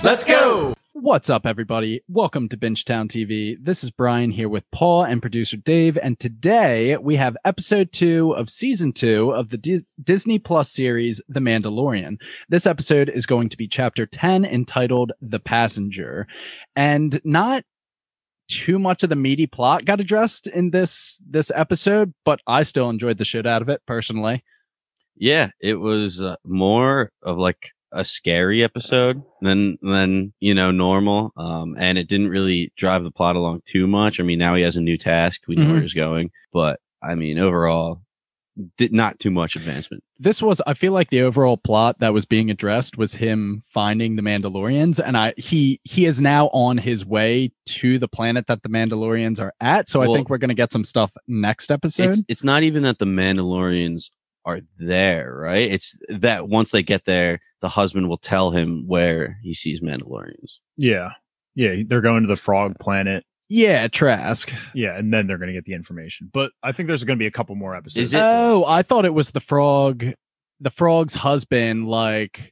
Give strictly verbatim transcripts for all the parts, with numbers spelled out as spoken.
Let's go! What's up, everybody? Welcome to Bingetown T V. This is Brian here with Paul and producer Dave, and today we have episode two of season two of the Dis- Disney Plus series, The Mandalorian. This episode is going to be chapter ten, entitled The Passenger, and not too much of the meaty plot got addressed in this this episode, but I still enjoyed the shit out of it personally. Yeah, it was uh, more of like a scary episode than than you know normal, um, and it didn't really drive the plot along too much. I mean, now he has a new task; we know Mm-hmm. where he's going, but I mean, overall, did not too much advancement. This was, I feel like the overall plot that was being addressed was him finding the Mandalorians, and I he he is now on his way to the planet that the Mandalorians are at. So Well, I think we're going to get some stuff next episode. It's it's not even that the Mandalorians are there, right? It's that once they get there, the husband will tell him where he sees Mandalorians. Yeah. Yeah. They're going to the frog planet. Yeah, Trask. Yeah. And then they're going to get the information. But I think there's going to be a couple more episodes. Is it? Oh, I thought it was the frog. The frog's husband, like,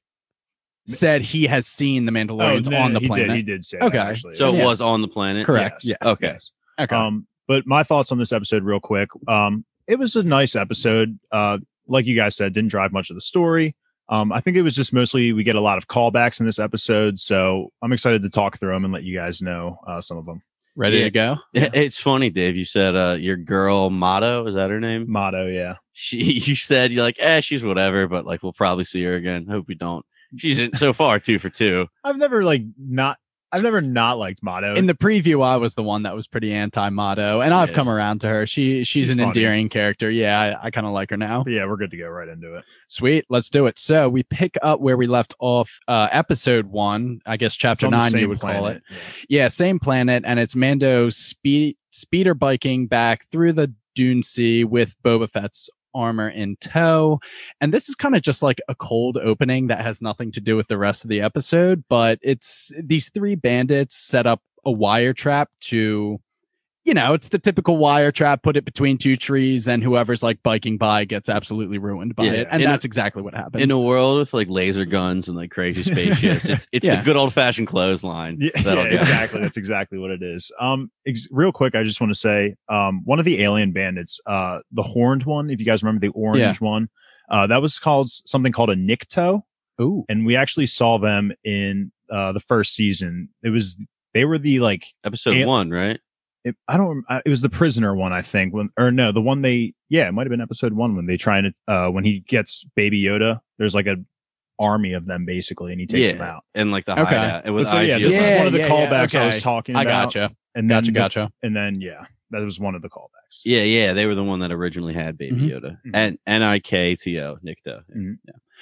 said he has seen the Mandalorians Oh, no, on the he planet. Did, he did say Okay. that, actually. So Yeah. it was on the planet. Correct. Yes. Yeah. Okay. Yes. Okay. Um, but my thoughts on this episode, real quick. Um, it was a nice episode. Uh, like you guys said, didn't drive much of the story. Um, I think it was just mostly we get a lot of callbacks in this episode, so I'm excited to talk through them and let you guys know uh, some of them. Ready Yeah. to go? It's funny, Dave. You said uh, your girl Motto, is that her name? Motto, yeah. She, you said you're like, eh, she's whatever, but like we'll probably see her again. Hope we don't. She's in so far two for two. I've never like not. I've never not liked Motto. In the preview, I was the one that was pretty anti-Motto, and I've Yeah. come around to her. She she's, She's an funny. endearing character. Yeah, I, I kind of like her now. But yeah, we're good to go right into it. Sweet, let's do it. So we pick up where we left off, uh, episode one. I guess chapter It's on the nine, same you would call planet. it. Yeah. Yeah, same planet, and it's Mando speed speeder biking back through the Dune Sea with Boba Fett's armor in tow. And this is kind of just like a cold opening that has nothing to do with the rest of the episode, but it's these three bandits set up a wire trap to, you know, it's the typical wire trap, put it between two trees, and whoever's like biking by gets absolutely ruined by Yeah. it. And In a- that's exactly what happens. In a world with like laser guns and like crazy spaceships, it's it's Yeah. the good old fashioned clothesline. Yeah, that'll yeah, get- exactly. That's exactly what it is. Um, ex- real quick, I just want to say, um, one of the alien bandits, uh, the horned one, if you guys remember the orange Yeah. one, uh, that was called something called a Nikto, Ooh. and we actually saw them in uh the first season. It was they were the like Episode Al- one, right? it, I don't. rem- uh, It was the prisoner one, I think. When or no, the one they yeah, it might have been episode one when they try to uh when he gets Baby Yoda. There's like a army of them basically, and he takes Yeah. them out. And like the Okay. hideout. And with But so yeah, I G this S. is one of the Yeah, yeah, callbacks I okay. was talking I about. gotcha. And then Gotcha, the- gotcha. And then yeah, that was one of the callbacks. Yeah, yeah, they were the one that originally had Baby Mhm. Yoda. Mhm. And N I K T O, Nikto. Mhm.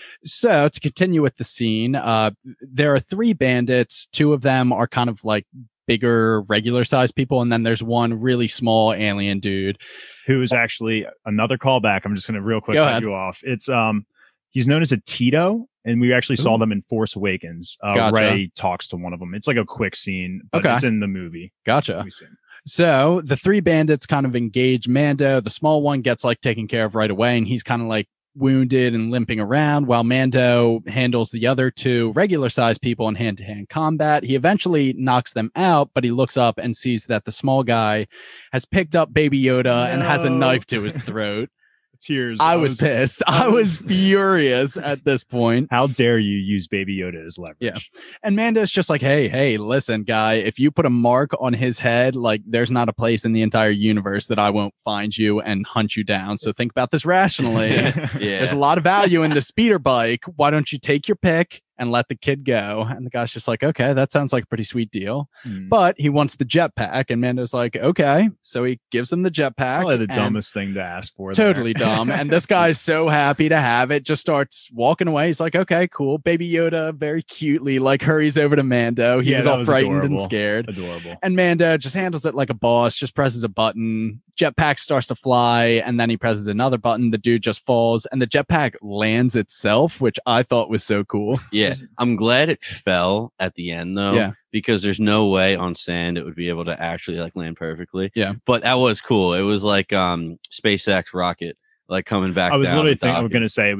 So to continue with the scene, uh, there are three bandits. Two of them are kind of like bigger, regular sized people, and then there's one really small alien dude. Who is actually another callback? I'm just gonna real quick Go cut ahead. you off. It's um he's known as a Tito, and we actually saw Ooh. them in Force Awakens. Uh, Gotcha. Ray talks to one of them. It's like a quick scene, but Okay. it's in the movie. Gotcha. We see him. So the three bandits kind of engage Mando. The small one gets like taken care of right away, and he's kind of like wounded and limping around, while Mando handles the other two regular sized people in hand to hand combat. He eventually knocks them out, but he looks up and sees that the small guy has picked up Baby Yoda and has a No. knife to his throat. Tears. I was pissed. I was furious at this point. How dare you use Baby Yoda as leverage? Yeah. And Mando's just like, hey, hey, listen, guy, if you put a mark on his head, like there's not a place in the entire universe that I won't find you and hunt you down. So think about this rationally. Yeah. There's a lot of value in the speeder bike. Why don't you take your pick and let the kid go? And the guy's just like, okay, that sounds like a pretty sweet deal. Hmm. But he wants the jetpack. And Mando's like, okay. So he gives him the jetpack. Probably the and- dumbest thing to ask for. there. Totally dumb. And this guy's so happy to have it, just starts walking away. He's like, okay, cool. Baby Yoda very cutely like hurries over to Mando. He Yeah, was that all was frightened and adorable. scared. Adorable. And Mando just handles it like a boss, just presses a button. Jetpack starts to fly, and then he presses another button. The dude just falls, and the jetpack lands itself, which I thought was so cool. Yeah, I'm glad it fell at the end though. Yeah. Because there's no way on sand it would be able to actually like land perfectly. Yeah. But that was cool. It was like um SpaceX rocket like coming back. I was down literally and thinking, I was docking. going to say it was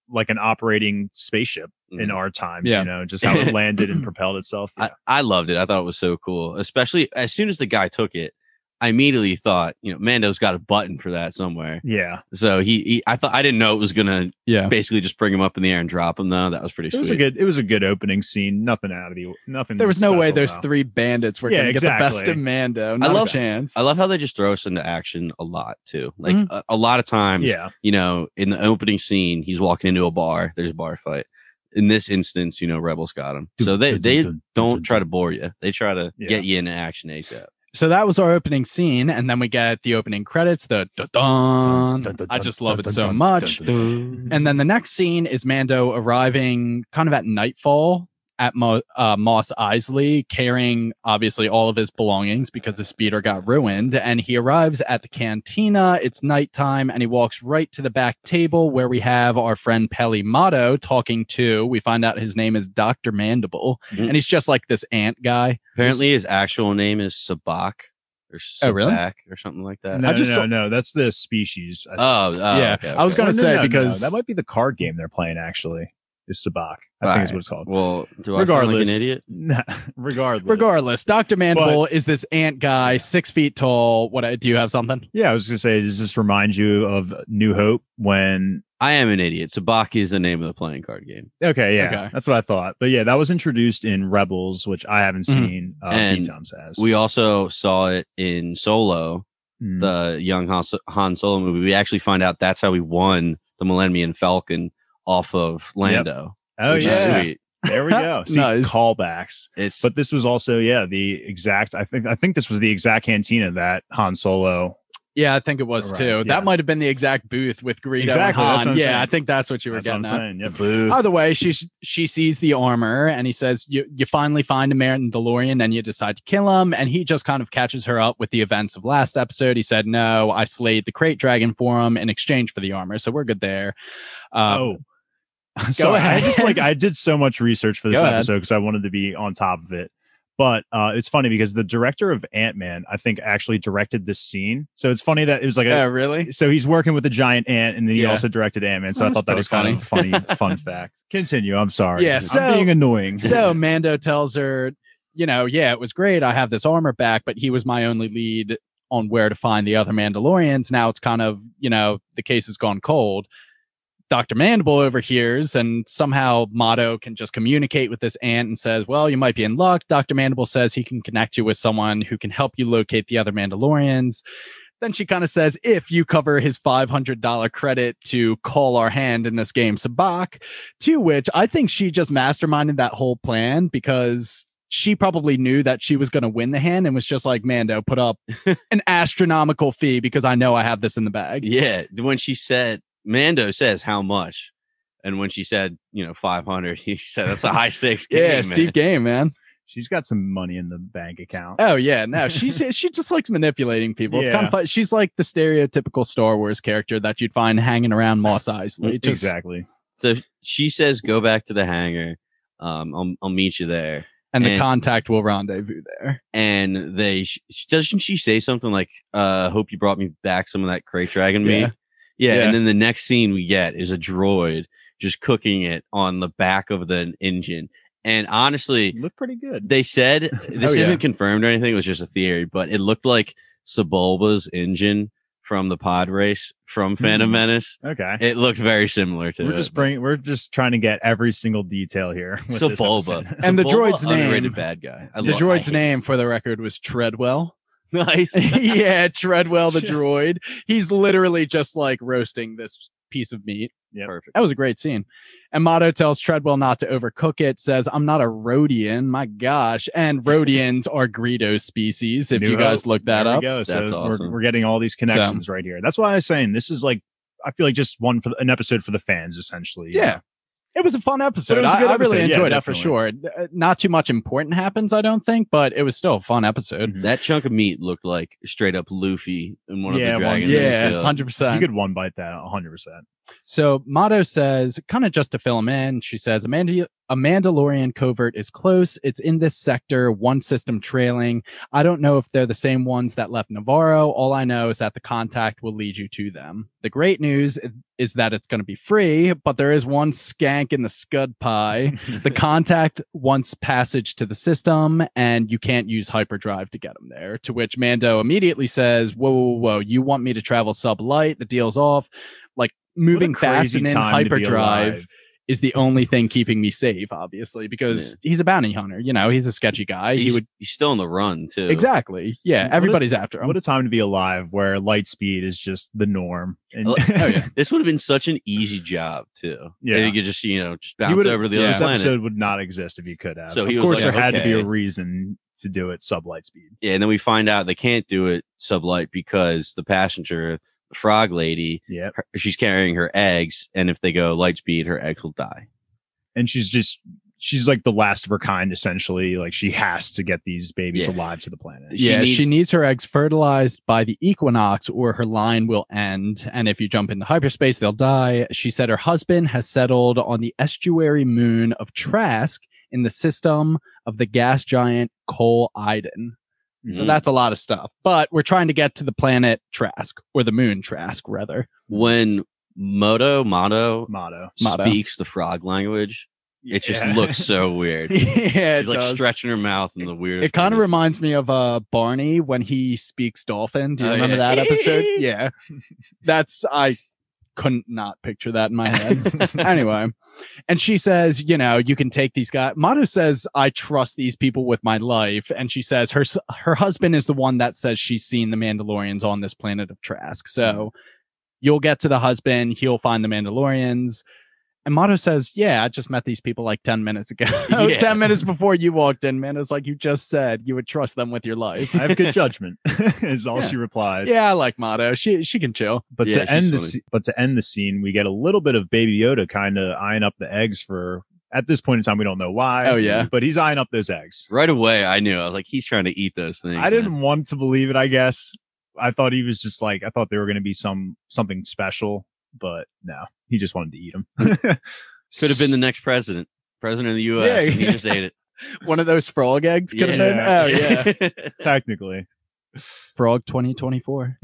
like an operating spaceship in Mhm. our times, Yeah. you know, just how it landed and propelled itself. Yeah. I, I loved it. I thought it was so cool, especially as soon as the guy took it. I immediately thought, you know, Mando's got a button for that somewhere. yeah. So he, he I thought I didn't know it was gonna Yeah. basically just bring him up in the air and drop him though. That was pretty It sweet. was a good, it was a good opening scene. Nothing out of the, nothing. There was no way special those about- three bandits were Yeah, going to get the best exactly. of Mando. Not love- a chance. I love how they just throw us into action a lot too. Like Mhm. a, a lot of times, Yeah. you know, in the opening scene, he's walking into a bar. There's a bar fight. In this instance, you know, Rebels got him. So they they don't try to bore you. They try to Yeah. get you into action ASAP. So that was our opening scene, and then we get the opening credits. The dun, dun, Dun, dun, I dun, just love dun, it dun, so dun, much. dun, dun, And then the next scene is Mando arriving kind of at nightfall at Mo- uh, Mos Eisley, carrying obviously all of his belongings because his speeder got ruined. And he arrives at the cantina. It's nighttime, and he walks right to the back table where we have our friend Peli Motto talking to. We find out his name is Doctor Mandible, Mhm. and he's just like this ant guy. Apparently, his actual name is Sabak or Oh, really? Sabak or something like that. No, I just no, saw- no, that's the species. I Oh, oh, Yeah, okay, I was okay. gonna No, no, say no, no, because- that might be the card game they're playing. Actually, is Sabak. I think Alright. is what it's called. Well, do I sound like Regardless. an idiot? Nah, regardless. Regardless, Doctor Mandible is this ant guy, six feet tall. What do you have something? Yeah, I was gonna say, does this remind you of New Hope when? I am an idiot. Sabak is the name of the playing card game. Okay, yeah, Okay. that's what I thought. But yeah, that was introduced in Rebels, which I haven't Mhm. seen. Uh, And B-Toms has. We also saw it in Solo, Mm. the young Han, Han Solo movie. We actually find out that's how we won the Millennium Falcon off of Lando. oh which is yeah, sweet. there we go. See, Nice. callbacks. It's But this was also, yeah, the exact. I think I think this was the exact cantina that Han Solo. Yeah, I think it was Right, too. yeah. That might have been the exact booth with Greedo Exactly, and that's Han. what I'm Yeah, saying. I think that's what you were That's what I'm getting at. saying. Yeah, boo. Either way, she she sees the armor and he says, "You you finally find a Mandalorian and you decide to kill him." And he just kind of catches her up with the events of last episode. He said, "No, I slayed the crate dragon for him in exchange for the armor, so we're good there." Um, oh. So I ahead. just like I did so much research for this Go ahead. episode because I wanted to be on top of it. But uh, it's funny because the director of Ant-Man, I think, actually directed this scene. So it's funny that it was like a, oh, really? so he's working with a giant ant, and then he Yeah. also directed Ant-Man. So Oh, I that's thought that pretty was kind of a funny, fun fact. Continue. I'm sorry. Yeah, I'm so- being annoying. So Mando tells her, you know, yeah, it was great. I have this armor back, but he was my only lead on where to find the other Mandalorians. Now it's kind of, you know, the case has gone cold. Doctor Mandible overhears, and somehow Motto can just communicate with this ant and says, well, you might be in luck. Doctor Mandible says he can connect you with someone who can help you locate the other Mandalorians. Then she kind of says, if you cover his five hundred dollars credit to call our hand in this game, Sabak, to which I think she just masterminded that whole plan because she probably knew that she was going to win the hand and was just like, Mando, put up an astronomical fee because I know I have this in the bag. yeah. When she said Mando says how much, and when she said you know five hundred, he said that's a high stakes game. Yeah, man. steep game, man. She's got some money in the bank account. Oh yeah, no, she's she just likes manipulating people. It's kind Yeah. of fun. She's like the stereotypical Star Wars character that you'd find hanging around Mos Eisley. Just, Exactly. So she says, "Go back to the hangar. Um, I'll I'll meet you there." And the And- contact will rendezvous there. And they sh- doesn't she say something like, "Uh, hope you brought me back some of that crate dragon meat." Yeah. Yeah. Yeah. And then the next scene we get is a droid just cooking it on the back of the engine. And honestly, Look pretty good. they said this Oh, yeah. isn't confirmed or anything. It was just a theory, but it looked like Sebulba's engine from the pod race from Phantom Hmm. Menace. Okay. It looked very similar to We're it. just bringing. We're just trying to get every single detail here. with this Sebulba. episode. And the Sebulba, droid's name- underrated bad guy. I The love- droid's I hate name, for the record, was Treadwell. Nice. Yeah, Treadwell the droid. He's literally just like roasting this piece of meat. Yep. Perfect. That was a great scene. And Motto tells Treadwell not to overcook it, says, I'm not a Rhodian, my gosh. And Rhodians are Greedo species, if New you guys Hope. look that There we up. go. So That's awesome. we're, we're getting all these connections right here. That's why I was saying this is like, I feel like just one for the, an episode for the fans, essentially. you Yeah. know? It was a fun episode. But it was a I, good I really episode. Yeah, enjoyed it for definitely. sure. Uh, Not too much important happens, I don't think, but it was still a fun episode. Mhm. That chunk of meat looked like straight up Luffy in one Yeah, of the one- dragons. Yeah, So- hundred You percent. could one bite that one hundred percent. So Motto says, kind of just to fill him in, she says, a, Mand- a Mandalorian covert is close. It's in this sector, one system trailing. I don't know if they're the same ones that left Navarro. All I know is that the contact will lead you to them. The great news is that it's going to be free, but there is one skank in the scud pie. The contact wants passage to the system, and you can't use hyperdrive to get them there. To which Mando immediately says, whoa, whoa, whoa, you want me to travel sub-light? The deal's off. Like, moving fast and in hyperdrive is the only thing keeping me safe, obviously, because yeah. he's a bounty hunter. You know, he's a sketchy guy. He's, he would. He's still on the run too. Exactly. Yeah, everybody's a, after him. What a time to be alive, where light speed is just the norm. And oh, yeah. This would have been such an easy job too. Yeah, and you could just you know just bounce over to the yeah, other this planet. This episode would not exist if you could have. So of he course, was like, there had okay. to be a reason to do it sub light speed. Yeah, and then we find out they can't do it sub light because the passenger. Frog lady, yeah, she's carrying her eggs, and if they go light speed, her eggs will die. And she's just she's like the last of her kind, essentially. Like she has to get these babies yeah. alive to the planet. She yeah, needs- she needs her eggs fertilized by the equinox, or her line will end. And if you jump into hyperspace, they'll die. She said her husband has settled on the estuary moon of Trask in the system of the gas giant Col Iden. So Mm-hmm. that's a lot of stuff. But we're trying to get to the planet Trask, or the moon Trask, rather. When Moto, Motto, Motto. speaks the frog language, it just Yeah. looks so weird. Yeah, She's like does. stretching her mouth in the weird. It kind of reminds me of uh, Barney when he speaks dolphin. Do you Oh, remember yeah. that episode? Yeah. That's, I couldn't not picture that in my head. Anyway. And she says, you know, you can take these guys. Motto says, I trust these people with my life. And she says her her husband is the one that says she's seen the Mandalorians on this planet of Trask. So you'll get to the husband. He'll find the Mandalorians. And Motto says, yeah, I just met these people like ten minutes ago. Yeah. ten minutes before you walked in, man. It's like you just said you would trust them with your life. I have good judgment, is all Yeah. she replies. Yeah, I like Motto. She she can chill. But Yeah, to end the she's sce- but to end the scene, we get a little bit of Baby Yoda kind of eyeing up the eggs for. At this point in time, we don't know why. Oh, yeah. But he's eyeing up those eggs. Right away, I knew. I was like, he's trying to eat those things. I didn't man. want to believe it, I guess. I thought he was just like, I thought they were going to be some something special, but no, he just wanted to eat them. Could have been the next president, president of the U S. Yeah, and he yeah. just ate it. One of those frog eggs could have Yeah. been. Oh, yeah. Technically. Frog twenty twenty-four.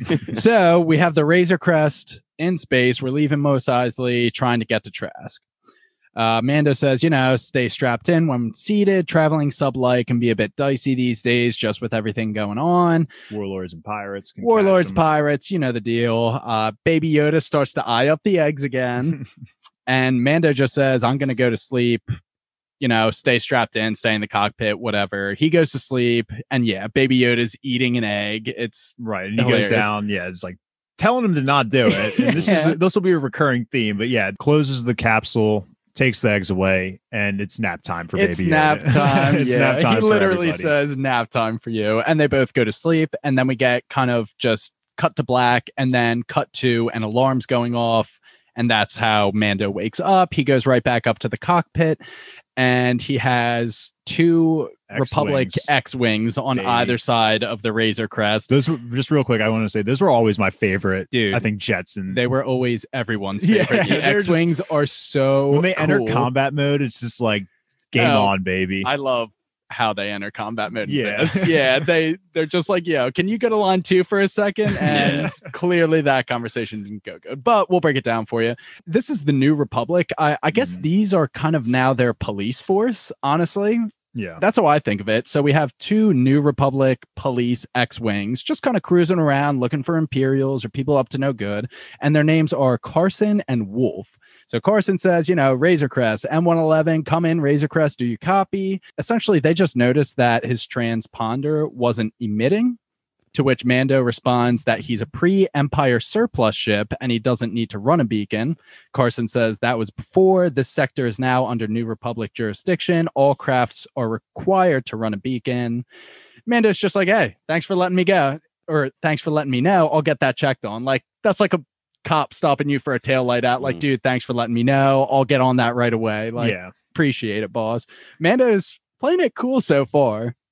So we have the Razor Crest in space. We're leaving Mos Eisley, trying to get to Trask. Uh, Mando says, you know, stay strapped in when seated. Traveling sublight can be a bit dicey these days, just with everything going on. Warlords and pirates. Can Warlords, catch them. pirates, you know the deal. Uh, Baby Yoda starts to eye up the eggs again. And Mando just says, I'm going to go to sleep. You know, stay strapped in, stay in the cockpit, whatever. He goes to sleep. And yeah, Baby Yoda's eating an egg. It's Right. And he hilarious. goes down. Yeah. It's like telling him to not do it. And this Yeah. is this will be a recurring theme. But yeah, it closes the capsule, takes the eggs away, and it's nap time for It's Baby nap Yoda. time. It's yeah. nap time He for literally everybody. says nap time for you. And they both go to sleep. And then we get kind of just cut to black and then cut to an alarm's going off. And that's how Mando wakes up. He goes right back up to the cockpit and he has two X-wings. Republic X-Wings on Baby. either side of the Razor Crest. Those were just real quick. I want to say those were always my favorite, Dude. I think jets and They were always everyone's Yeah, favorite. The they're just- X-Wings are so when they enter cool. combat mode, it's just like game Oh, on, baby. I love how they enter combat mode. Yeah. Yeah. Yeah. They, they're just like, yo, can you go to line two for a second? And clearly that conversation didn't go good, but we'll break it down for you. This is the New Republic. I, I guess Mhm. these are kind of now their police force, honestly. yeah. That's how I think of it. So we have two New Republic police X-Wings just kind of cruising around looking for Imperials or people up to no good. And their names are Carson and Wolf. So Carson says, you know, Razor Crest, M one eleven, come in, Razor Crest, do you copy? Essentially, they just noticed that his transponder wasn't emitting, to which Mando responds that he's a pre-Empire surplus ship and he doesn't need to run a beacon. Carson says that was before. This sector is now under New Republic jurisdiction. All crafts are required to run a beacon. Mando's just like, hey, thanks for letting me go. Or thanks for letting me know. I'll get that checked on. Like, that's like a cop stopping you for a tail light out. Like, Mm. dude, thanks for letting me know. I'll get on that right away. Like, yeah. appreciate it, boss. Mando's playing it cool so far.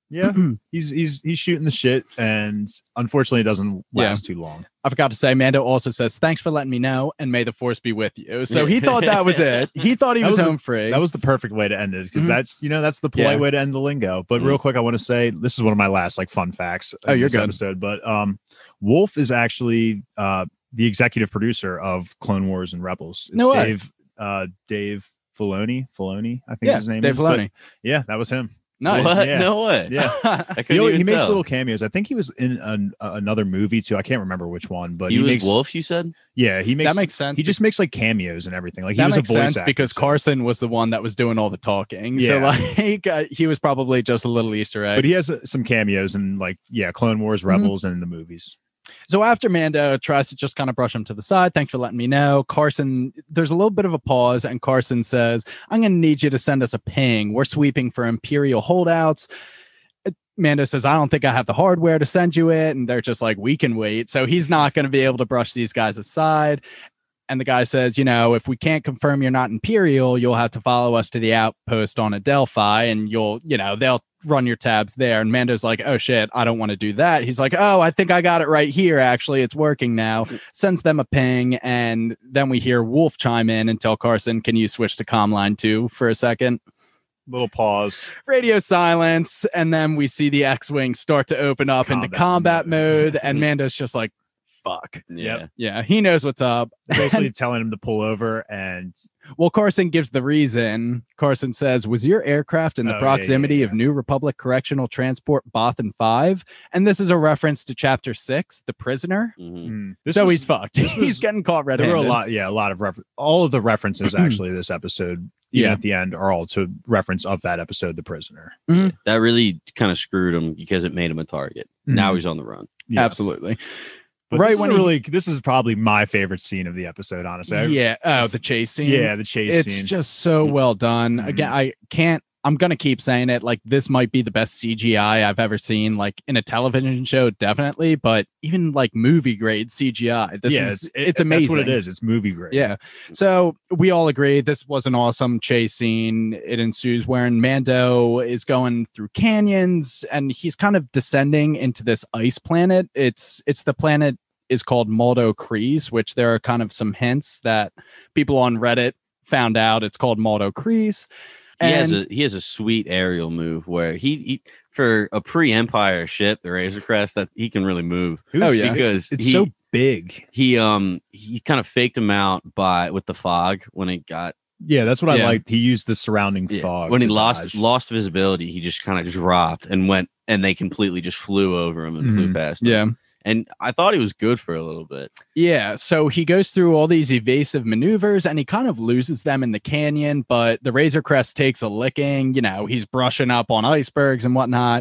Yeah, he's he's he's shooting the shit, and unfortunately, it doesn't last too long. I forgot to say, Mando also says, "Thanks for letting me know, and may the force be with you." So he thought that was it. He thought he was, was home a, free. That was the perfect way to end it, because mm-hmm. that's you know that's the polite yeah. way to end the lingo. But mm-hmm. real quick, I want to say this is one of my last like fun facts. Oh, you're this good. Episode, but um, Wolf is actually uh the executive producer of Clone Wars and Rebels. It's no way. Dave uh Dave Filoni. Filoni, I think yeah, his name Dave is. Filoni. But, yeah, that was him. Nice. What? Yeah. No way. Yeah. he he makes tell. little cameos. I think he was in an, uh, another movie too. I can't remember which one, but he, he was makes Wolf, you said? Yeah, he makes that makes sense. He just makes like cameos and everything. Like he that was makes a voice sense actor, because so. Carson was the one that was doing all the talking. Yeah. So like uh, he was probably just a little Easter egg. But he has uh, some cameos in like yeah, Clone Wars, Rebels, mm-hmm. and in the movies. So after Mando tries to just kind of brush him to the side, thanks for letting me know, Carson, there's a little bit of a pause, and Carson says, I'm going to need you to send us a ping. We're sweeping for Imperial holdouts. Mando says, I don't think I have the hardware to send you it. And they're just like, we can wait. So he's not going to be able to brush these guys aside. And the guy says, you know, if we can't confirm you're not Imperial, you'll have to follow us to the outpost on Adelphi, and you'll, you know, they'll run your tabs there. And Mando's like, oh shit, I don't want to do that. He's like, oh, I think I got it right here. Actually, it's working now. Sends them a ping. And then we hear Wolf chime in and tell Carson, can you switch to comm line two for a second? Little pause. Radio silence. And then we see the X-Wing start to open up combat into combat mode. mode and Mando's just like, fuck. Yeah. Yeah. He knows what's up. Basically telling him to pull over. And well, Carson gives the reason. Carson says, was your aircraft in the oh, proximity yeah, yeah, yeah. of New Republic Correctional Transport Bothan five? And this is a reference to chapter six, The Prisoner. Mm-hmm. So was, he's fucked. Was, he's getting caught red-handed. There were a lot. Yeah. A lot of refer- all of the references actually this episode, even yeah. at the end, are all to reference of that episode, The Prisoner. Mm-hmm. Yeah, that really kind of screwed him because it made him a target. Mm-hmm. Now he's on the run. Yeah. Absolutely. But right this when is he, really, this is probably my favorite scene of the episode, honestly. Yeah. Oh, the chase scene. Yeah, the chase it's scene. It's just so well done. Mm-hmm. Again, I can't. I'm gonna keep saying it. Like, this might be the best C G I I've ever seen. Like in a television show, definitely. But even like movie grade C G I, this yeah, is it's, it's it, amazing. That's what it is. It's movie grade. Yeah. So we all agree this was an awesome chase scene. It ensues wherein Mando is going through canyons and he's kind of descending into this ice planet. It's it's the planet. Is called Maldo Kreis, which there are kind of some hints that people on Reddit found out it's called Maldo Kreis. He has a he has a sweet aerial move where he, he for a pre-Empire ship, the Razor Crest, that he can really move. Oh yeah, because it's he, so big. He um he kind of faked him out by with the fog when it got. Yeah, that's what yeah. I liked. He used the surrounding yeah. fog when he lost dodge. lost visibility. He just kind of dropped and went, and they completely just flew over him and mm-hmm. flew past him. Yeah. And I thought he was good for a little bit. Yeah. So he goes through all these evasive maneuvers and he kind of loses them in the canyon, but the Razor Crest takes a licking. You know, he's brushing up on icebergs and whatnot.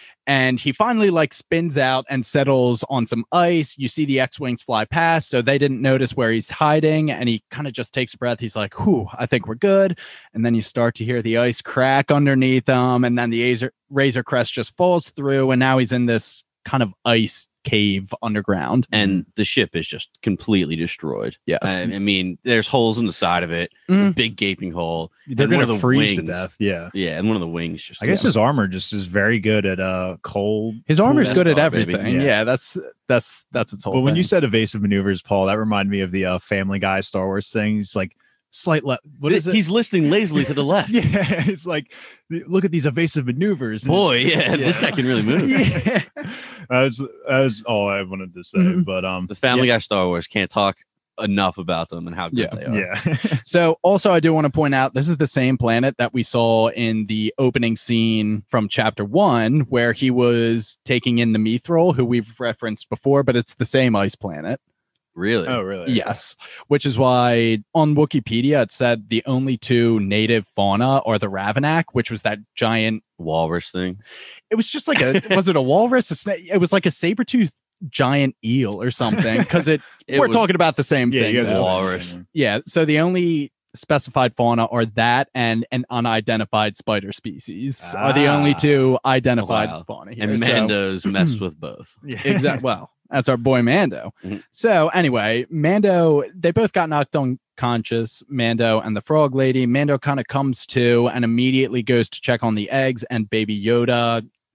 And he finally like spins out and settles on some ice. You see the X-Wings fly past, so they didn't notice where he's hiding. And he kind of just takes a breath. He's like, whew, I think we're good. And then you start to hear the ice crack underneath him. And then the Razor, Razor Crest just falls through. And now he's in this kind of ice cave underground, and the ship is just completely destroyed. Yes, I, I mean, there's holes in the side of it, mm. a big gaping hole. They're and gonna one of the freeze wings, to death. Yeah, yeah, and one of the wings just. I guess yeah. his armor just is very good at uh cold. His armor's good at all, everything. yeah. yeah, that's that's that's its whole. But when thing. you said evasive maneuvers, Paul, that reminded me of the uh, Family Guy Star Wars thing. He's like. Slight left. What is it? He's listening lazily to the left. Yeah, it's like, look at these evasive maneuvers. Boy, yeah, yeah, this guy can really move. Yeah, that's that's all I wanted to say. Mm-hmm. But um, the Family yeah. Guy Star Wars can't talk enough about them and how good yeah. they are. Yeah. So also, I do want to point out this is the same planet that we saw in the opening scene from Chapter One, where he was taking in the Mithril, who we've referenced before, but it's the same ice planet. Really? Oh, really? Yes. Which is why on Wikipedia it said the only two native fauna are the Ravenak, which was that giant walrus thing. It was just like a was it a walrus? A snake? It was like a saber-toothed giant eel or something. Because it, it we're was, talking about the same yeah, thing. You guys though. Walrus. Yeah. So the only specified fauna are that and an unidentified spider species ah. are the only two identified wow. fauna here. And Mando's so, messed with both. Yeah. Exactly. Well. That's our boy Mando. Mm-hmm. So anyway, Mando, they both got knocked unconscious, Mando and the frog lady. Mando kind of comes to and immediately goes to check on the eggs and baby Yoda.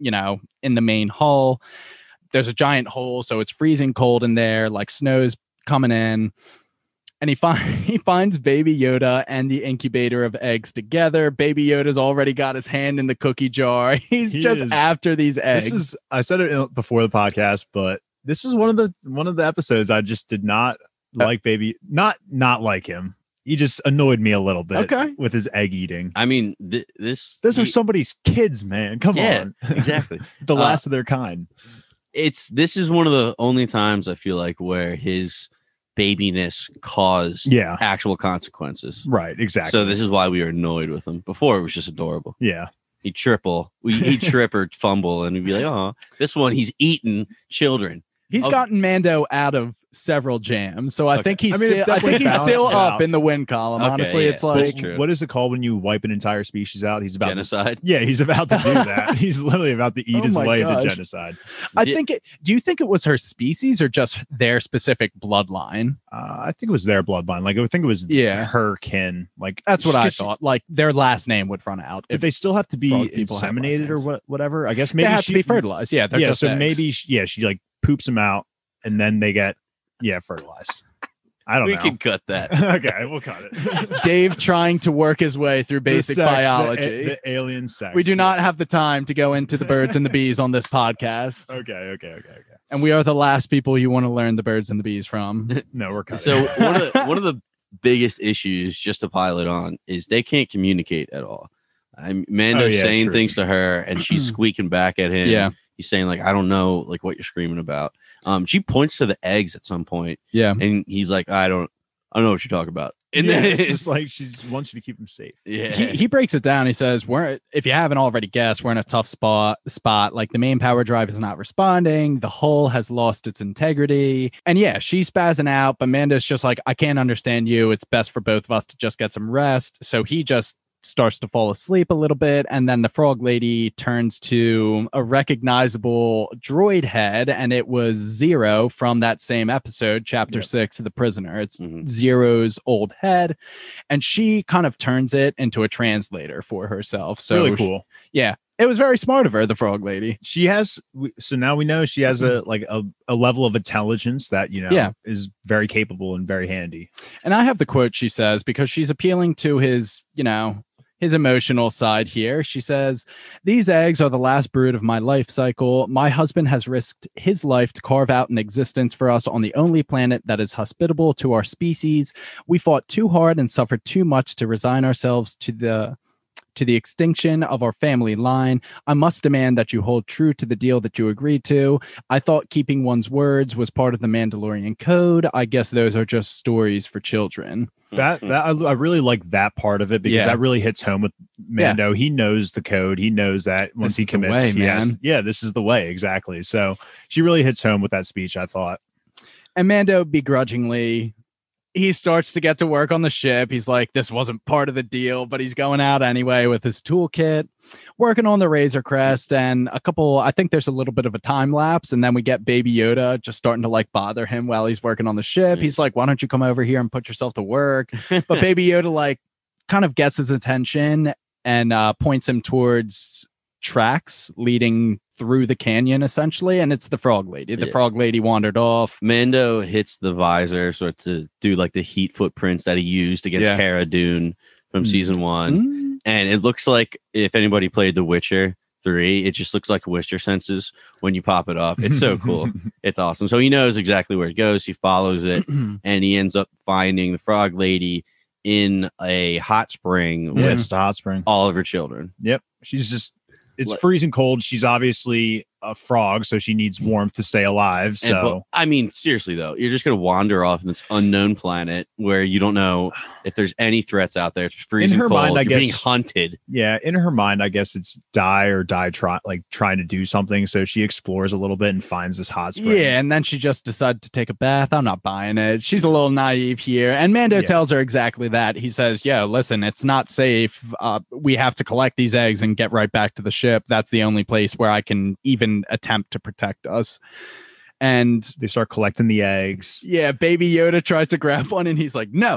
you know, in the main hull. There's a giant hole, so it's freezing cold in there, like snow's coming in. And he, find, he finds Baby Yoda and the incubator of eggs together. Baby Yoda's already got his hand in the cookie jar. He's He just is. after these eggs. This is I said it before the podcast, but this is one of the one of the episodes I just did not Uh, like baby not not like him. He just annoyed me a little bit Okay. with his egg eating. I mean, th- this Those are he- somebody's kids, man. Come Yeah, on. exactly. The Uh, last of their kind. It's this is one of the only times I feel like where his babiness caused Yeah. actual consequences. Right, exactly. So this is why we were annoyed with him. Before it was just adorable. yeah. He'd triple, we he'd trip or fumble, and we'd be like, "Oh, this one he's eating children." He's of- gotten Mando out of several jams, so I Okay. think he's I mean, it still. I think definitely he's still balances up out. in the win column. Okay, Honestly, yeah. it's like That's true. What is it called when you wipe an entire species out? He's about to, Genocide. yeah, he's about to do that. He's literally about to eat Oh his my way gosh. into genocide. I Di- think it. Do you think it was her species or just their specific bloodline? Uh, I think it was their bloodline. Like I think it was Yeah. her kin. Like That's what I she- thought. Like their last name would run out. But If they still have to be frog people have inseminated last or names. what, whatever. I guess they maybe have she, to be fertilized. Yeah, they're Yeah, just so eggs. maybe she, yeah, she like poops them out and then they get yeah fertilized. I don't We know. can cut that. Okay, we'll cut it. Dave trying to work his way through The basic sex, the- biology. the, alien sex. we do not have the time to go into the birds and the bees on this podcast, Okay, okay, okay, okay. and we are the last people you want to learn the birds and the bees from. No, we're cutting. So one of the one of the biggest issues, just to pile it on, is they can't communicate at all. I'm Mando's Oh, yeah, saying true. things to her, and she's squeaking back at him. Yeah. He's saying like, "I don't know, like what you're screaming about." Um, she points to the eggs at some point, Yeah, and he's like, "I don't, I don't know what you're talking about." And yeah, then it's just like she just wants you to keep him safe. yeah, he, he breaks it down. He says, "We're if you haven't already guessed, we're in a tough spot. Spot like the main power drive is not responding. The hull has lost its integrity, and yeah, she's spazzing out. But Mando's just like, I can't understand you. It's best for both of us to just get some rest." So he just starts to fall asleep a little bit, and then the frog lady turns to a recognizable droid head, and it was Zero from that same episode, chapter Yep. six of The Prisoner. It's Mhm. Zero's old head, and she kind of turns it into a translator for herself. So really cool. yeah, it was very smart of her, the frog lady. She has we- so now we know she has a like a, a level of intelligence that you know Yeah. is very capable and very handy. And I have the quote she says, because she's appealing to his, you know, his emotional side here. She says, "These eggs are the last brood of my life cycle. My husband has risked his life to carve out an existence for us on the only planet that is hospitable to our species. We fought too hard and suffered too much to resign ourselves to the to the extinction of our family line. I must demand that you hold true to the deal that you agreed to. I thought keeping one's words was part of the Mandalorian code. I guess those are just stories for children." That that I, I really like that part of it because Yeah. that really hits home with Mando. He knows the code. He knows that once This he is the commits, way, he has- man. yeah, this is the way exactly. So she really hits home with that speech. I thought. And Mando begrudgingly, he starts to get to work on the ship. He's like, this wasn't part of the deal, but he's going out anyway with his toolkit, working on the Razor Crest. And a couple, I think there's a little bit of a time lapse. And then we get Baby Yoda just starting to like bother him while he's working on the ship. He's like, why don't you come over here and put yourself to work? But Baby Yoda like kind of gets his attention and uh, points him towards tracks leading through the canyon essentially, and it's the frog lady. The Yeah. frog lady wandered off. Mando hits the visor sort of to do like the heat footprints that he used against Yeah. Cara Dune from Mm. season one. Mm. And it looks like if anybody played The Witcher three, it just looks like Witcher senses when you pop it up. It's so cool. It's awesome. So he knows exactly where it goes. He follows it, and he ends up finding the frog lady in a hot spring Yeah, with just a hot spring. all of her children. Yep, she's just. It's What- freezing cold. She's obviously a frog, so she needs warmth to stay alive. And, So but, I mean, seriously though, you're just gonna wander off this unknown planet where you don't know if there's any threats out there. It's freezing her cold. mind, I you're being guess- hunted. yeah, in her mind, I guess it's die or die try like trying to do something. So she explores a little bit and finds this hot spring. Yeah, and then she just decided to take a bath. I'm not buying it. She's a little naive here. And Mando Yeah. tells her exactly that. He says, yo, listen, it's not safe. Uh, we have to collect these eggs and get right back to the ship. That's the only place where I can even attempt to protect us. And They start collecting the eggs. yeah, Baby Yoda tries to grab one and he's like, no,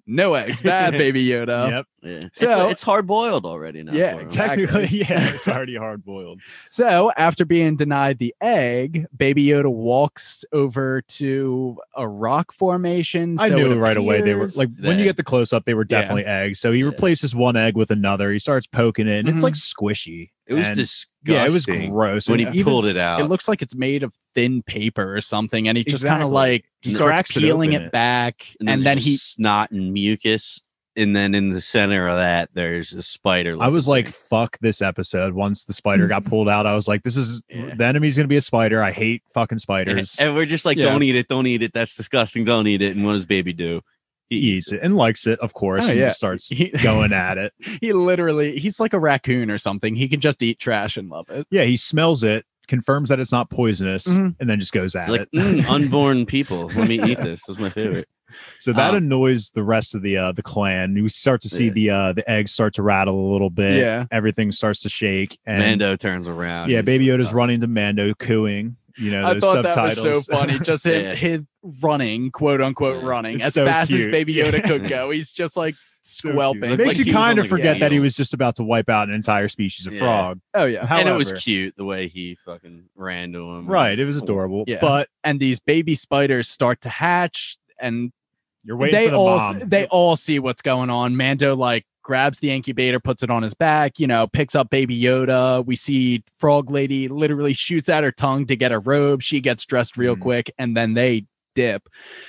no eggs, bad Baby Yoda. Yep. Yeah. So- it's, it's hard boiled already now. Yeah, for him. exactly. Technically, yeah, it's already hard boiled. So after being denied the egg, Baby Yoda walks over to a rock formation. I so knew it right away they were appears like when you that- get the close up, they were Yeah. definitely eggs. So he Yeah. replaces one egg with another. He starts poking it, and Mhm. it's like squishy. It was And- disgusting. yeah, it was gross. when And he even- pulled it out. It looks like it's made of thin paper or something, and he just kind of Exactly. like He starts cracks it peeling open it, it. back, and and, then, then he. snot and mucus, and then in the center of that, there's a spider. I was looking like, "Fuck this episode." Once the spider got pulled out, I was like, "This is Yeah. the enemy's gonna be a spider." I hate fucking thing. spiders. and we're just like, Yeah. don't eat it, don't eat it. That's disgusting. Don't eat it. And what does baby do? He eats it and likes it, of course. Oh, and yeah. just starts He, going at it. he literally, he's like a raccoon or something. He can just eat trash and love it. Yeah, he smells it, confirms that it's not poisonous, Mhm. and then just goes at It's like it. mm, unborn people. Let me eat this. That's my favorite. So that Um, annoys the rest of the uh, the clan. You start to see Yeah. the uh, the eggs start to rattle a little bit. Yeah. Everything starts to shake. And Mando turns around. yeah, He's Baby like, Yoda's "Oh." running to Mando, cooing. You know, I those thought subtitles. that was so funny. Just him, Yeah. him running, quote unquote, Yeah. running It's as so fast as cute. Baby Yoda Yeah. could go. He's just like So cute. squelping. It Like makes he you was kind on of the forget that he wheel. was just about to wipe out an entire species of Yeah. frog. Oh yeah. However, And it was cute the way he fucking ran to him. right. It was adorable. Yeah. But And these baby spiders start to hatch, and you're waiting they for the all mom. they all see what's going on. Mando like grabs the incubator, puts it on his back, you know, picks up Baby Yoda. We see Frog Lady literally shoots out her tongue to get a robe. She gets dressed real Mm. quick, and then they dip.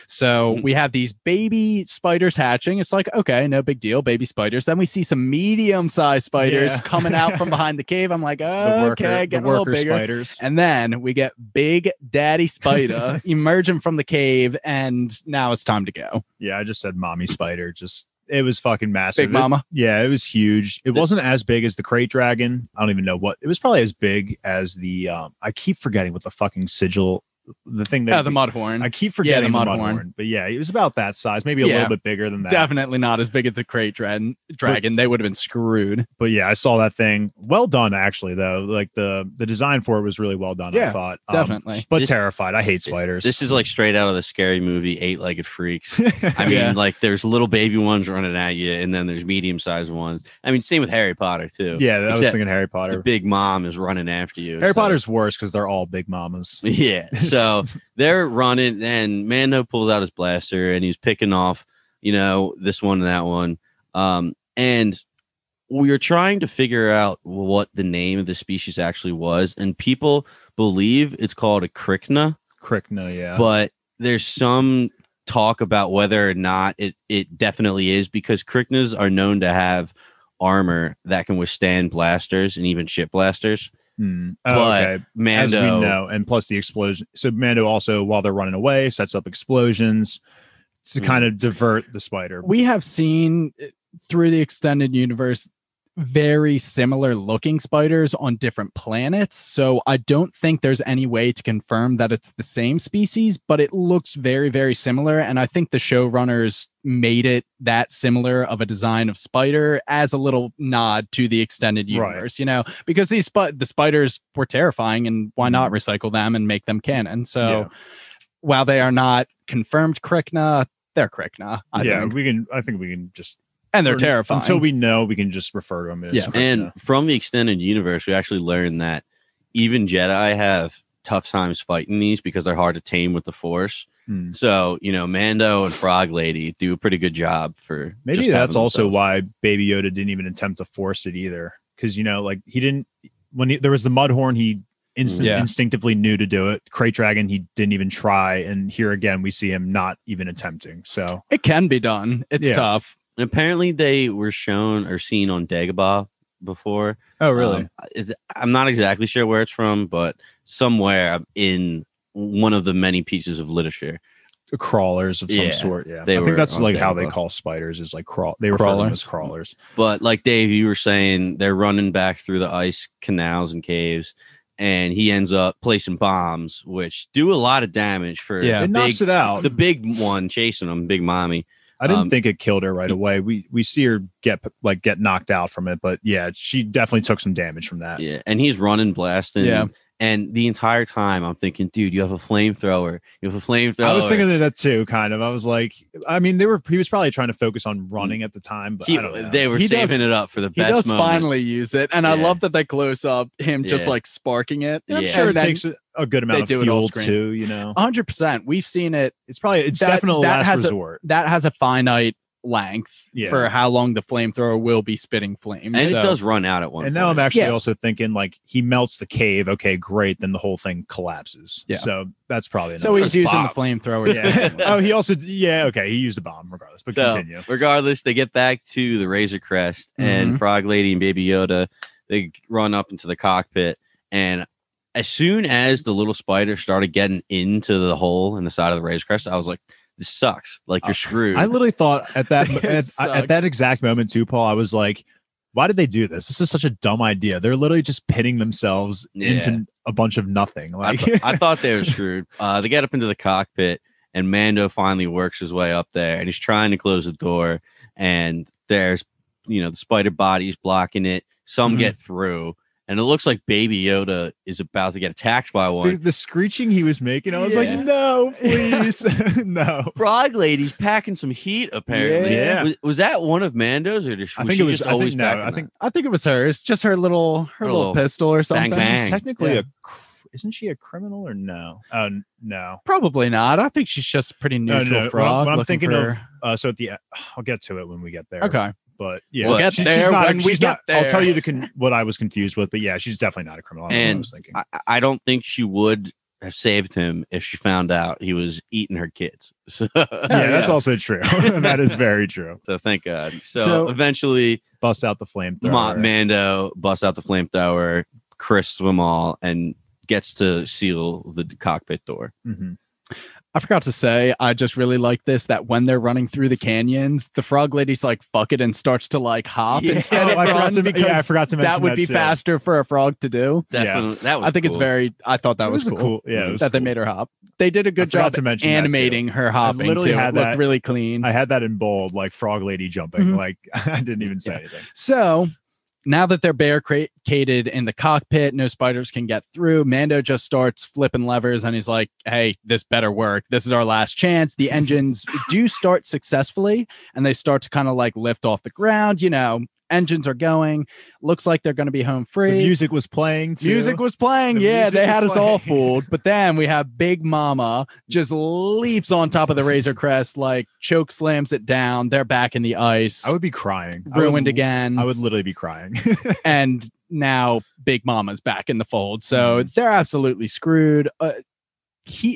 So Mm. we have these baby spiders hatching. It's like, okay, no big deal, baby spiders. Then we see some medium-sized spiders Yeah. coming out from behind the cave. I'm like, the okay, worker, the getting a little worker bigger. spiders. And then we get Big Daddy Spider emerging from the cave, and now it's time to go. Yeah, I just said mommy spider. Just it was fucking massive. Big It- Mama. yeah, it was huge. It The- wasn't as big as the crate dragon. I don't even know what. It was probably as big as the. Um, I keep forgetting what the fucking sigil. The thing that Yeah, the Mudhorn. I keep forgetting the Mudhorn. Mudhorn. But yeah, it was about that size, maybe a Yeah. little bit bigger than that. Definitely not as big as the crate dragon. Dragon, they would have been screwed. But yeah, I saw that thing. Well done, actually. Though, like the the design for it was really well done. I Yeah, thought Um, definitely. but This- terrified. I hate spiders. This is like straight out of the scary movie, Eight Legged Freaks. I mean, Yeah. like there's little baby ones running at you, and then there's medium sized ones. I mean, same with Harry Potter too. yeah, I was Except thinking Harry The Potter. big mom is running after you. Harry so- Potter's worse because they're all big mamas. Yeah. So they're running, and Mando pulls out his blaster, and he's picking off, you know, this one and that one. Um, and we were trying to figure out what the name of the species actually was, and people believe it's called a Krykna, Krykna, yeah. but there's some talk about whether or not it it definitely is, because Kryknas are known to have armor that can withstand blasters and even ship blasters. Hmm. Oh, but okay. As Mando, we know, and plus the explosion. So Mando also, while they're running away, sets up explosions to Mm. kind of divert the spider. We have seen uh, through the extended universe very similar looking spiders on different planets. So I don't think there's any way to confirm that it's the same species, but it looks very, very similar. And I think the showrunners made it that similar of a design of spider as a little nod to the extended Right. universe, you know, because these sp- the spiders were terrifying, and why not recycle them and make them canon? So Yeah. while they are not confirmed Krykna, they're Krykna, I yeah, think. we can. I think we can just And they're or- terrifying. until we know. We can just refer to them as Yeah. Krykna. and from the extended universe, we actually learned that even Jedi have tough times fighting these because they're hard to tame with the Force. Hmm. So, you know, Mando and Frog Lady do a pretty good job for Maybe just that's having also themselves. why Baby Yoda didn't even attempt to force it either. Because you know, like he didn't when he, there was the Mudhorn, he instant, Yeah. instinctively knew to do it. Crate Dragon, he didn't even try, and here again we see him not even attempting. So it can be done. It's Yeah. tough. And apparently they were shown or seen on Dagobah before. oh Um, it's, I'm not exactly sure where it's from, but somewhere in one of the many pieces of literature. crawlers of some Yeah, sort. Yeah, they I think were that's on like how they Dagobah. call spiders is like crawl. They refer to them Crawlers. as crawlers. But like Dave, you were saying, they're running back through the ice canals and caves, and he ends up placing bombs, which do a lot of damage for Yeah. the It knocks big, it out. the big one chasing him, Big Mommy. I didn't um, think it killed her right away. We we see her get like get knocked out from it, but yeah, she definitely took some damage from that. Yeah, and he's running, blasting. Yeah. And the entire time I'm thinking, dude, you have a flamethrower. You have a flamethrower. I was thinking of that too, kind of. I was like, I mean, they were. He was probably trying to focus on running at the time, but He- I don't know. they were He saving does- it up for the He best does moment. finally use it, and I Yeah. love that they close up him just Yeah. like sparking it. I'm Yeah. sure And it then takes a, a good they amount of do it fuel off-screen. too. You know, one hundred percent. We've seen it. it's probably it's That- definitely a that last has a- resort. That has a finite length Yeah. for how long the flamethrower will be spitting flames. And So- it does run out at one And point. now I'm actually Yeah. also thinking like he melts the cave. Okay, great. Then the whole thing collapses. Yeah. So that's probably enough. So he's That's using bomb. the flamethrower. yeah. oh, he also yeah. Okay, he used a bomb regardless. But So, continue. regardless, they get back to the Razor Crest, and Mhm. Frog Lady and Baby Yoda, they run up into the cockpit. And as soon as the little spider started getting into the hole in the side of the Razor Crest, I was like, this sucks. Like, you're screwed. I literally thought at that It at, at sucks. that exact moment too, Paul. I was like, why did they do this? This is such a dumb idea. They're literally just pitting themselves Yeah. into a bunch of nothing. I, Like th- I thought they were screwed. Uh, they get up into the cockpit, and Mando finally works his way up there, and he's trying to close the door. And there's, you know, the spider bodies blocking it. Some Mhm. get through, and it looks like Baby Yoda is about to get attacked by the, one. the screeching he was making, I was Yeah. like, no, please, no. Frog Lady's packing some heat. Apparently, Yeah. Was, was that one of Mando's, or just, I was think she it was. just I always think no. packing I that? think I think it was hers, just her little her, Her little, little pistol or bang, something. bang. she's technically Yeah. a. cr- Isn't she a criminal or no? Oh n- no. Probably not. I think she's just a pretty No, neutral no. What, frog. what I'm looking thinking for- of. Uh, so at the, I'll get to it when we get there. Okay. But yeah, We'll get she- there she's not, when we she's get not, I'll tell there. you the con- what I was confused with, but yeah, she's definitely not a criminal. I don't know what I And was thinking. I, I don't think she would have saved him if she found out he was eating her kids. So, yeah, that's yeah. also true. That is very true. so thank God. So, So- eventually, Bust out the flamethrower. Ma- Mando busts out the flamethrower, crisps them all, and gets to seal the cockpit door. Mhm. I forgot to say, I just really like this that when they're running through the canyons, the frog lady's like, fuck it, and starts to like hop Yeah. instead Oh, of I forgot run to- because yeah, I forgot to mention that would that be too. faster for a frog to do. Definitely, that was. I think it's cool. very, I thought that It was, a cool. Yeah, it was that they cool. made her hop. They did a good forgot job to mention that, too. animating her hopping. literally too. had It looked that- really clean. I had that in bold, like frog lady jumping. Mhm. Like I didn't even say Yeah. anything. So now that they're barricaded in the cockpit, no spiders can get through. Mando just starts flipping levers and he's like, hey, this better work. This is our last chance. The engines do start successfully and they start to kind of like lift off the ground. You know, engines are going. Looks like they're going to be home The free. music was playing. Too. Music was playing. The Yeah, music they had was us all playing. fooled. But then we have Big Mama just leaps on top of the Razor Crest, like choke slams it down. They're back in the ice. I would be crying. I would- ruined again. I would literally be crying. and now Big Mama's back in the fold. So they're absolutely screwed. Uh, he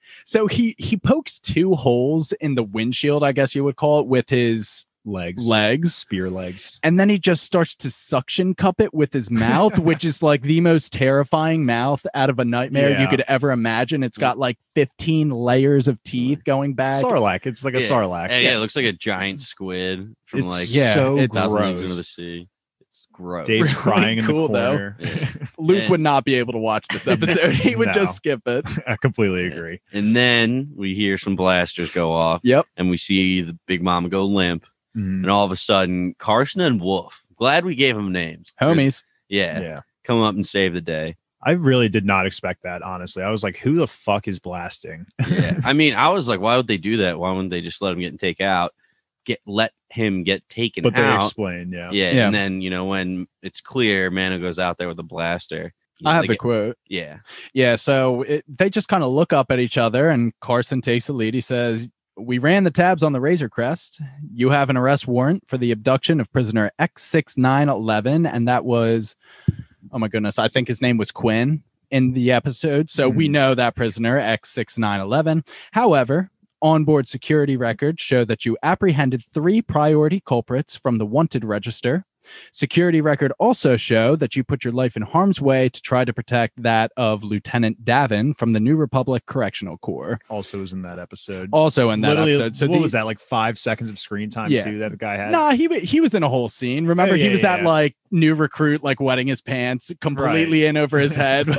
so he he pokes two holes in the windshield, I guess you would call it, with his legs, legs. spear legs. And then he just starts to suction cup it with his mouth, which is like the most terrifying mouth out of a nightmare you Yeah. could ever imagine. It's got like fifteen layers of teeth going back. Sarlacc. It's like a Yeah. sarlacc. Yeah, yeah, it looks like a giant squid from It's like Yeah, so it's Thousand Leagues gross. into the Sea. It's gross. Dave's Really crying in cool, the though. corner. Yeah. Luke And- would not be able to watch this episode. He would No. just skip it. I completely agree. And then we hear some blasters go off. Yep. And we see the Big Mama go limp. Mhm. And all of a sudden, Carson and Wolf, glad we gave them names. Homies. Yeah, Yeah. come up and save the day. I really did not expect that, honestly. I was like, who the fuck is blasting? Yeah. I mean, I was like, why would they do that? Why wouldn't they just let him get and take out? Get let him get taken But they out. explained, yeah. Yeah, Yeah. And then, you know, when it's clear, Mano goes out there with a blaster. I have they the get- quote. Yeah. Yeah, so it, they just kind of look up at each other, and Carson takes the lead. He says, we ran the tabs on the Razor Crest. You have an arrest warrant for the abduction of prisoner X six nine one one, and that was, oh my goodness, I think his name was Quinn in the episode. So we know that prisoner X six nine one one. However, onboard security records show that you apprehended three priority culprits from the wanted register. Security record also show that you put your life in harm's way to try to protect that of Lieutenant Davin from the New Republic Correctional Corps. Also was in that episode. Also in that Literally, episode. So what the, was that, like five seconds of screen time, Yeah. too, that the guy had? Nah, he wa- he was in a whole scene. Remember, Oh, he yeah, was yeah, that yeah. like new recruit, like wetting his pants completely in over his head.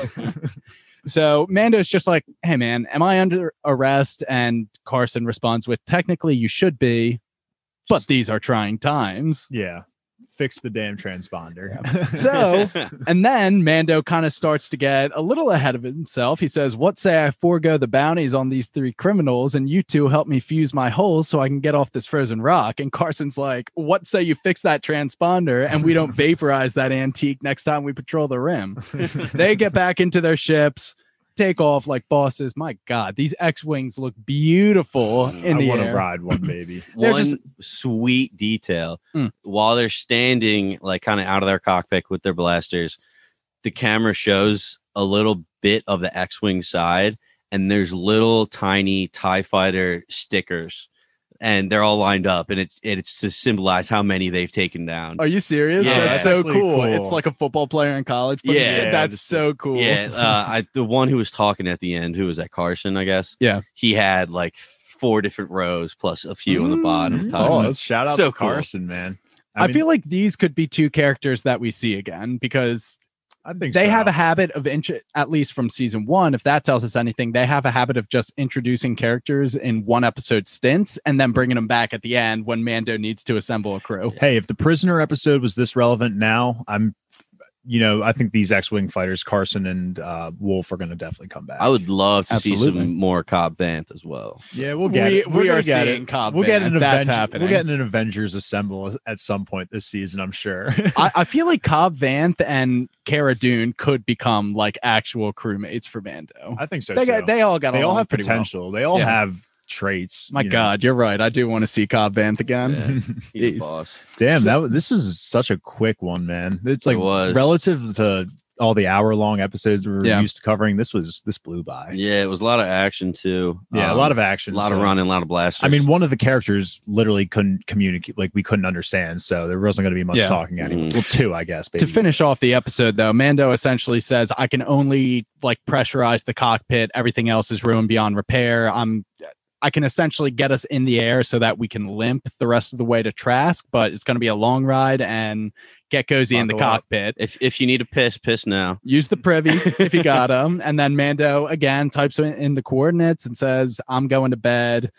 So Mando's just like, hey man, am I under arrest? And Carson responds with, technically you should be, but these are trying times. Yeah. fix the damn transponder. So, and then Mando kind of starts to get a little ahead of himself. He says, what say I forego the bounties on these three criminals and you two help me fuse my holes so I can get off this frozen rock? And Carson's like, what say you fix that transponder and we don't vaporize that antique next time we patrol the rim? They get back into their ships, take off like bosses. My God, these X-Wings look beautiful in I the want to air. ride one, baby. They're One just- sweet detail Mm. while they're standing like kind of out of their cockpit with their blasters, the camera shows a little bit of the X-Wing side, and there's little tiny TIE fighter stickers, and they're all lined up, and it's it's to symbolize how many they've taken down. Are you serious? Yeah, That's it's so actually cool. cool. It's like a football player in college. But Yeah, it's- that's it's- so cool. Yeah, uh, I, the one who was talking at the end, who was at Carson, I guess. Yeah. He had like four different rows plus a few on the bottom. Mm. TIE Oh, fighters. that's shout out so to cool. Carson, man. I, mean, feel like these could be two characters that we see again because I think they so. have a habit of, intro- at least from season one, if that tells us anything, they have a habit of just introducing characters in one episode stints and then bringing them back at the end when Mando needs to assemble a crew. Hey, if the prisoner episode was this relevant now, I'm, you know, I think these X-Wing fighters, Carson and uh, Wolf, are going to definitely come back. I would love to see Absolutely. some more Cobb Vanth as well. Yeah, we'll get We- it. we We're gonna are get seeing it. Cobb We'll get Vanth. an That's Avenger. happening. We'll get an Avengers assemble at some point this season, I'm sure. I, I feel like Cobb Vanth and Cara Dune could become like actual crewmates for Mando. I think so They too. got, they all got They all along have pretty well. potential. They all Yeah. have traits. My you know. God, you're right. I do want to see Cobb Vanth again. Yeah, he's a Jeez. boss. Damn, So- that was, this was such a quick one, man. It's like It was. relative to all the hour long episodes we were Yeah. used to covering. This was this blew by. Yeah, it was a lot of action too. Yeah, a Um, lot of action. a lot of so- running, a lot of blasters. I mean, one of the characters literally couldn't communicate, like we couldn't understand, so there wasn't going to be much Yeah. talking anymore. Mhm. Well, two, I guess. To Baby. finish off the episode, though, Mando essentially says, I can only like pressurize the cockpit. Everything else is ruined beyond repair. I'm I can essentially get us in the air so that we can limp the rest of the way to Trask, but it's going to be a long ride and get cozy in the Buckle up. cockpit. if if you need a piss, piss now. Use the privy if you got them. And then Mando again types in, in the coordinates and says, I'm going to bed.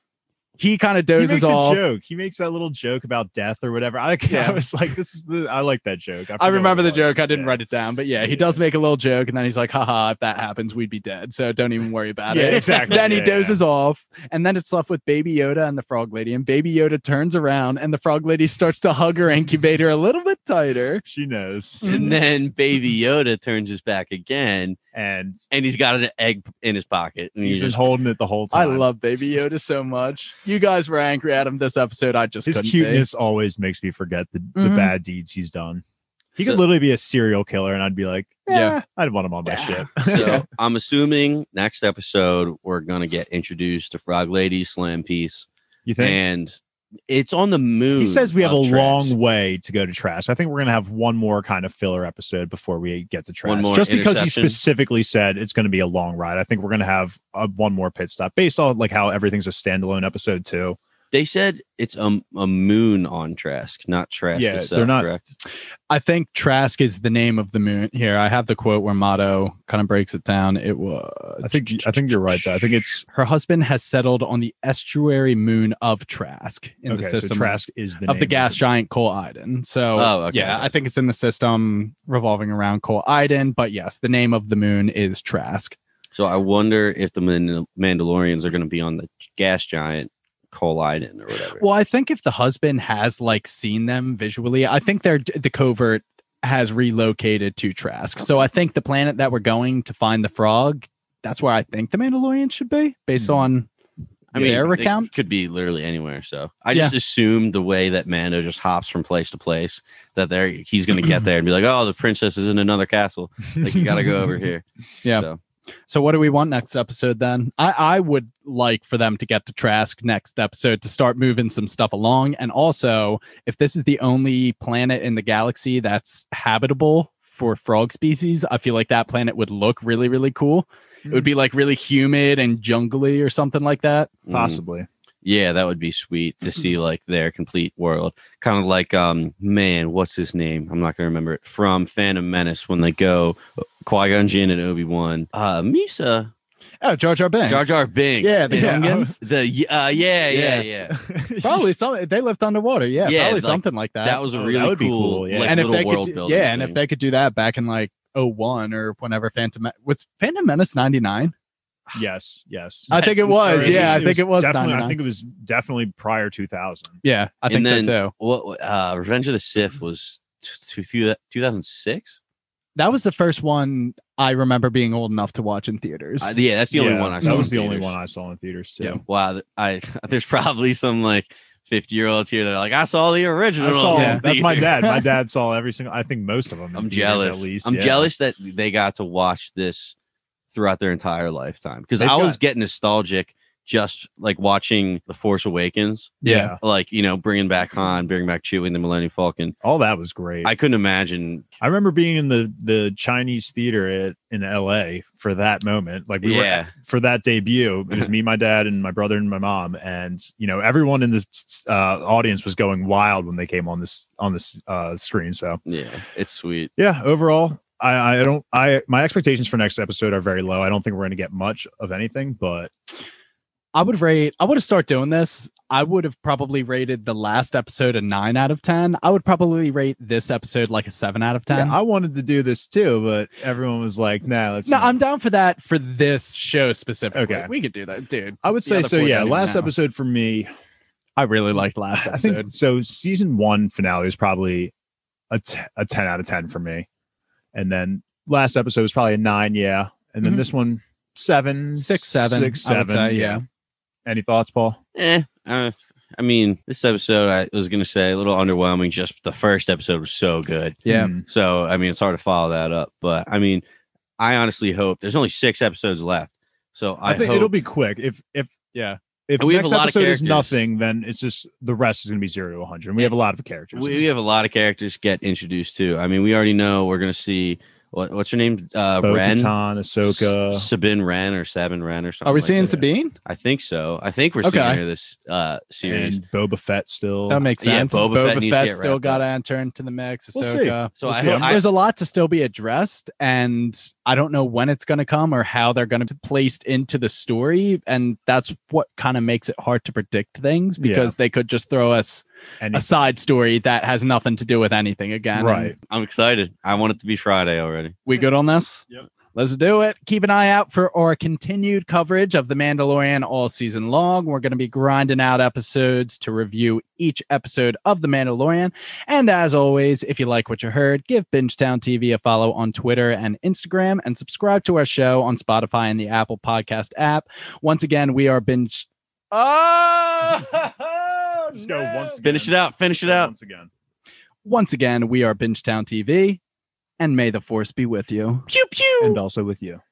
He kind of he dozes makes off. a joke. He makes that little joke about death or whatever. I, Yeah. I was like, this is the, I like that joke. I forget remember what the it was. joke. I didn't Yeah. write it down, but yeah, he Yeah. does make a little joke, and then he's like, "Haha! If that happens, we'd be dead. So don't even worry about Yeah, it." exactly. Then he Yeah. dozes off, and then it's left with Baby Yoda and the Frog Lady. And Baby Yoda turns around, and the Frog Lady starts to hug her incubator a little bit tighter. She knows. And then Baby Yoda turns his back again, And and he's got an egg in his pocket, and he's he's been just holding it the whole I time. love Baby Yoda so much. You guys were angry at him this episode. I just his couldn't cuteness always makes me forget the, the Mhm. bad deeds he's done. He So- could literally be a serial killer, and I'd be like, Yeah. yeah, I'd want him on my ship. so I'm assuming next episode we're gonna get introduced to Frog Lady, Slam Piece, You think? and it's on the moon. He says we have a of Trask. long way to go to Trask. I think we're gonna have one more kind of filler episode before we get to Trask. One more Just because he interception. specifically said it's going to be a long ride. I think we're gonna have a, one more pit stop based on like how everything's a standalone episode too. They said it's a, a moon on Trask, not Trask Yeah, itself. they're not- Correct. I think Trask is the name of the moon. Here, I have the quote where Motto kind of breaks it down. It was. I think I think you're right though. I think it's her husband has settled on the estuary moon of Trask in okay. the So system Trask is the of name the gas giant Cole Iden. So, Oh, okay. yeah, I think it's in the system revolving around Cole Iden. But yes, the name of the moon is Trask. So I wonder if the Man- Mandalorians are going to be on the gas giant Cole Iden or whatever. Well, I think if the husband has like seen them visually, I think they're the covert has relocated to Trask. So I think the planet that we're going to find the frog, that's where I think the Mandalorian should be, based Hmm. on I mean, their it recount. could be literally anywhere. So I just assumed the way that Mando just hops from place to place that there he's going to get there and be like, "Oh, the princess is in another castle. Like you got to go over here." Yeah. So, So what do we want next episode then? I, I would like for them to get to Trask next episode to start moving some stuff along. And also, if this is the only planet in the galaxy that's habitable for frog species, I feel like that planet would look really, really cool. It would be like really humid and jungly or something like that. mm, possibly. yeah, that would be sweet to see like their complete world. Kind of like, um, man, what's his name? I'm not going to remember it. From Phantom Menace when they go Qui-Gon Jinn and Obi-Wan. Uh, Misa. Oh, Jar Jar Binks. Jar Jar Binks. Yeah, the Yeah, Gungans. The uh, yeah, yeah, Yes. yeah. Probably some. They lived underwater. Yeah, Yeah, probably like, something like that. That was a Oh, that really would be cool, cool, yeah. like, and if little they world could, do, building. yeah, and if thing. they could do that back in like oh one or whenever Phantom Me- was Phantom Menace ninety-nine. yes, yes. I think it That's was. crazy. Yeah, I think it was definitely. ninety-nine. I think it was definitely prior two thousand. Yeah, I think and then, so too. What uh, Revenge of the Sith was two thousand six. That was the first one I remember being old enough to watch in theaters. Uh, yeah, that's the only Yeah, one I saw. That was in the only theaters. one I saw in theaters too. Yeah. Wow, th- I there's probably some like fifty year olds here that are like, I saw the original. I saw. Yeah. That's my dad. My dad saw every single. I think most of them. in I'm theaters, jealous. At least. I'm yeah. jealous that they got to watch this throughout their entire lifetime because They've I was got- getting nostalgic just like watching The Force Awakens, yeah. like you know, bringing back Han, bringing back Chewie and the Millennium Falcon. All that was great. I couldn't imagine. I remember being in the the Chinese theater at, in L A for that moment. Like we Yeah. were for that debut. It was me, my dad, and my brother and my mom, and you know everyone in the uh, audience was going wild when they came on this on this uh, screen. So Yeah, it's sweet. yeah, overall, I, I don't. I my expectations for next episode are very low. I don't think we're going to get much of anything, but I would rate, I would have started doing this. I would have probably rated the last episode a nine out of ten. I would probably rate this episode like a seven out of ten. yeah, I wanted to do this too, but everyone was like, "Nah, let's." no, not." I'm down for that for this show specifically. Okay. We could do that, dude. I would The say other so. four Yeah, don't even last know. episode for me, I really liked last I episode. think so. Season one finale was probably a, t- a ten out of ten for me, and then last episode was probably a nine. Yeah, and then Mhm. this one seven, Six, seven, six, I would seven. say, yeah. Any thoughts, Paul? Eh, uh, I mean, this episode I was gonna say a little underwhelming. Just the first episode was so good. Yeah. Hmm. So I mean, it's hard to follow that up. But I mean, I honestly hope there's only six episodes left. So I, I, think hope, it'll be quick. If if Yeah. if And we have next a lot of episode is characters. nothing, then it's just the rest is going to be zero to one hundred. And we have a lot of characters. we, we have a lot of characters get introduced too. I mean, we already know we're gonna see what what's her name? Uh, Ren, Bo-Katan, Ahsoka. S- Sabine Wren or Sabin Wren or something. Are we like seeing that. Sabine? I think so. I think we're Okay. seeing her this uh series. and Boba Fett still. That makes Yeah, sense. Boba Boba, Fett needs to Fett get still wrapped got to up. enter into the mix. We'll see. Ahsoka. So We'll I, see. hope, I There's a lot to still be addressed, and I don't know when it's going to come or how they're going to be placed into the story. And that's what kind of makes it hard to predict things because they could just throw us and a side story that has nothing to do with anything again. right. And I'm excited. I want it to be Friday already. we good on this? Yep. Let's do it. Keep an eye out for our continued coverage of The Mandalorian all season long. We're going to be grinding out episodes to review each episode of The Mandalorian. And as always, if you like what you heard, give Bingetown T V a follow on Twitter and Instagram and subscribe to our show on Spotify and the Apple Podcast app. Once again, we are Binge. Oh, Just go no. once again. Finish it out. Finish it Go out. once again. Once again, we are Bingetown T V, and may the force be with you. Pew pew. And also with you.